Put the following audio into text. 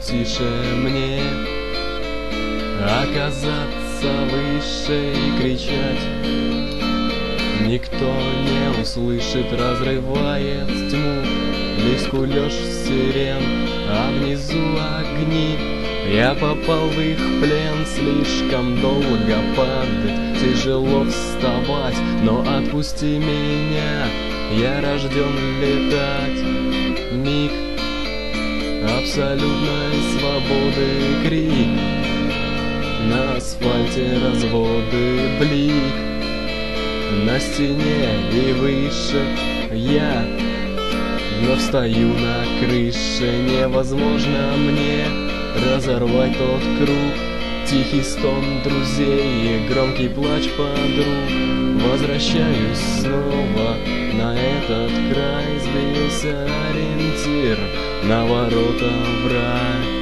тише мне оказаться выше и кричать. Никто не услышит, разрывает тьму лишь скулёж сирен, а внизу огни. Я попал в их плен, слишком долго падать, тяжело вставать, но отпусти меня, я рожден летать. Миг абсолютной свободы, крик, на асфальте разводы, блик, на стене и выше я вновь стою на крыше. Невозможно мне разорвать тот круг, тихий стон друзей и громкий плач подруг. Возвращаюсь снова на этот край, сбился ориентир, на ворота в рай.